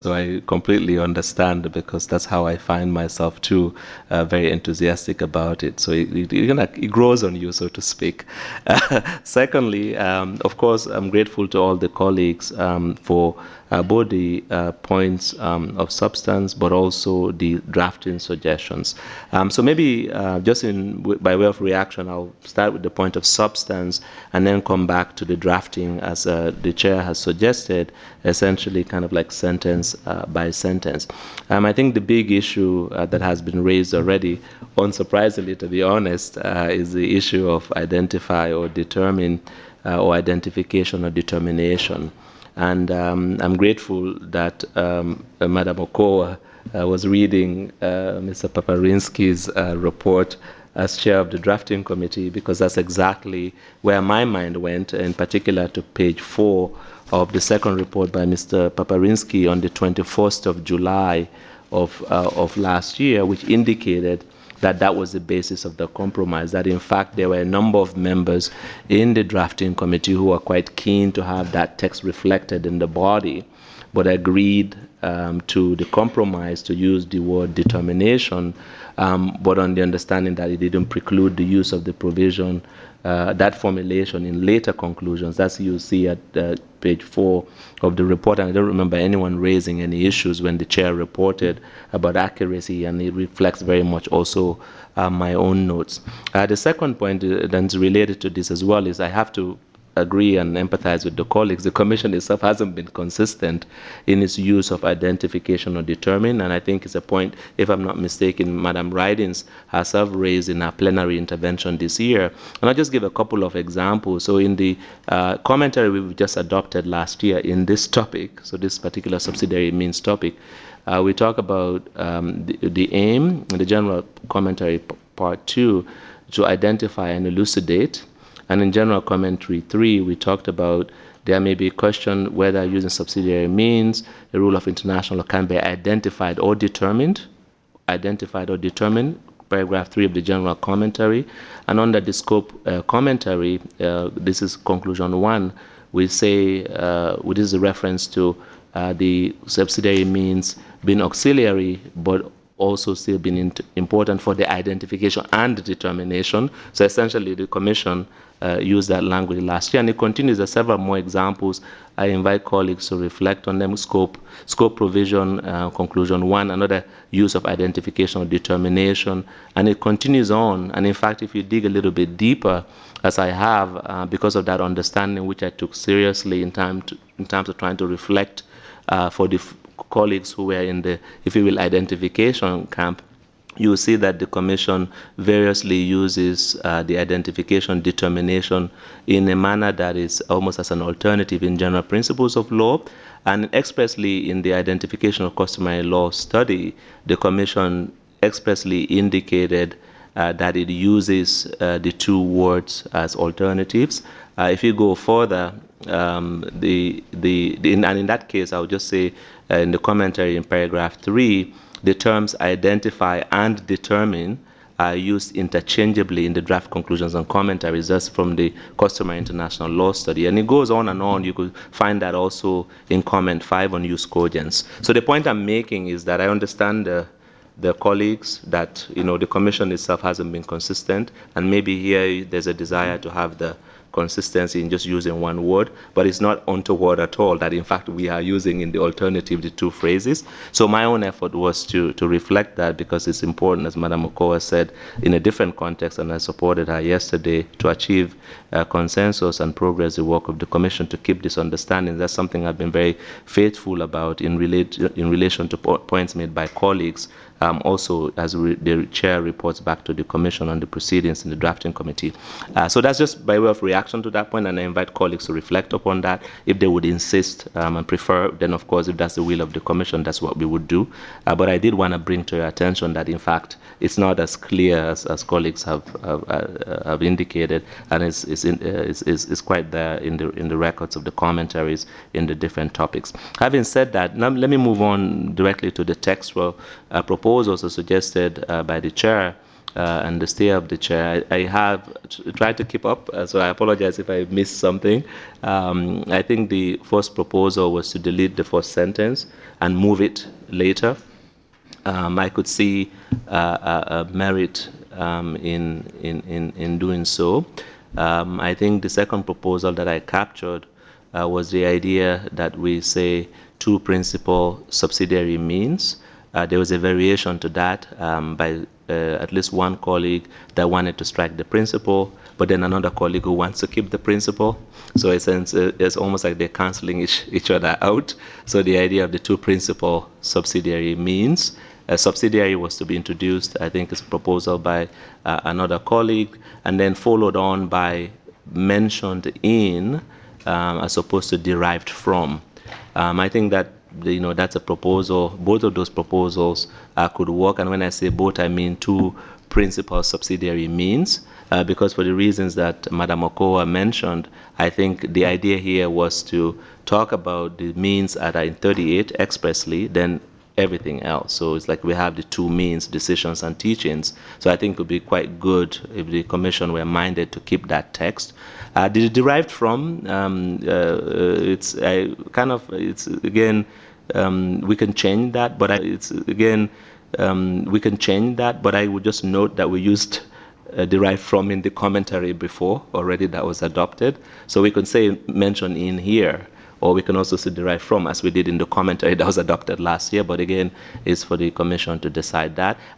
So I completely understand because that's how I find myself too, very enthusiastic about it. So it grows on you, so to speak. Secondly, of course, I'm grateful to all the colleagues for both the points of substance, but also the drafting suggestions. So maybe just by way of reaction, I'll start with the point of substance and then come back to the drafting as the chair has suggested, essentially kind of like sentence by sentence. I think the big issue that has been raised already, unsurprisingly to be honest, is the issue of identify or determine or identification or determination. And I'm grateful that Madam Okoa was reading Mr. Paparinsky's report as chair of the drafting committee, because that's exactly where my mind went, in particular to page 4 of the second report by Mr. Paparinsky on the 21st of July of last year, which indicated that that was the basis of the compromise, that in fact there were a number of members in the drafting committee who were quite keen to have that text reflected in the body, but agreed to the compromise to use the word determination, but on the understanding that it didn't preclude the use of the provision, that formulation in later conclusions. That's you see at page 4 of the report. And I don't remember anyone raising any issues when the chair reported about accuracy, and it reflects very much also my own notes. The second point that's related to this as well is I have to agree and empathize with the colleagues. The Commission itself hasn't been consistent in its use of identification or determine, and I think it's a point, if I'm not mistaken, Madam Ridings herself raised in her plenary intervention this year. And I'll just give a couple of examples. So in the commentary we've just adopted last year in this topic, so this particular subsidiary means topic, we talk about the aim, in the general commentary part 2, to identify and elucidate. And in general commentary 3, we talked about there may be a question whether using subsidiary means the rule of international law can be identified or determined, paragraph 3 of the general commentary. And under the scope commentary, this is conclusion 1, we say, this is a reference to the subsidiary means being auxiliary, but also still been important for the identification and the determination. So essentially, the Commission used that language last year, and it continues. There are several more examples. I invite colleagues to reflect on them. Scope provision, conclusion 1, another use of identification or determination, and it continues on. And in fact, if you dig a little bit deeper, as I have, because of that understanding, which I took seriously in terms of trying to reflect for the colleagues who were in the, if you will, identification camp, you will see that the Commission variously uses the identification determination in a manner that is almost as an alternative in general principles of law. And expressly in the identification of customary law study, the Commission expressly indicated that it uses the two words as alternatives. If you go further, and in that case, I would just say in the commentary in paragraph 3, the terms identify and determine are used interchangeably in the draft conclusions and commentaries, just from the customary international law study. And it goes on and on. You could find that also in comment 5 on use cogents. So the point I'm making is that I understand the colleagues that, the Commission itself hasn't been consistent, and maybe here there's a desire to have the consistency in just using one word, but it's not untoward at all that in fact we are using in the alternative the two phrases. So my own effort was to reflect that, because it's important, as Madam Okoa said, in a different context, and I supported her yesterday, to achieve consensus and progress the work of the Commission, to keep this understanding. That's something I've been very faithful about in relation to points made by colleagues, also as the chair reports back to the Commission on the proceedings in the drafting committee. So that's just by way of reaction to that point, and I invite colleagues to reflect upon that. If they would insist and prefer, then of course, if that's the will of the Commission, that's what we would do. But I did want to bring to your attention that in fact it's not as clear as colleagues have indicated, and it's quite there in the records of the commentaries in the different topics. Having said that, now let me move on directly to the textual proposals as suggested by the chair. and the stay of the chair. I have tried to keep up, so I apologize if I missed something. I think the first proposal was to delete the first sentence and move it later. I could see a merit in doing so. I think the second proposal that I captured was the idea that we say two principal subsidiary means. There was a variation to that by at least one colleague that wanted to strike the principal, but then another colleague who wants to keep the principal. So it's almost like they're canceling each other out. So the idea of the two principal subsidiary means. A subsidiary was to be introduced, I think it's a proposal by another colleague, and then followed on by mentioned in as opposed to derived from. I think that that's a proposal. Both of those proposals could work, and when I say both, I mean two principal subsidiary means, because for the reasons that Madam Okoa mentioned, I think the idea here was to talk about the means that are in 38 expressly, then everything else. So it's like we have the two means, decisions and teachings. So I think it would be quite good if the Commission were minded to keep that text. The derived from, it's it's again, we can change that, but we can change that, but I would just note that we used derived from in the commentary before already that was adopted. So we can say mention in here, or we can also say derived from, as we did in the commentary that was adopted last year. But again, it's for the Commission to decide that.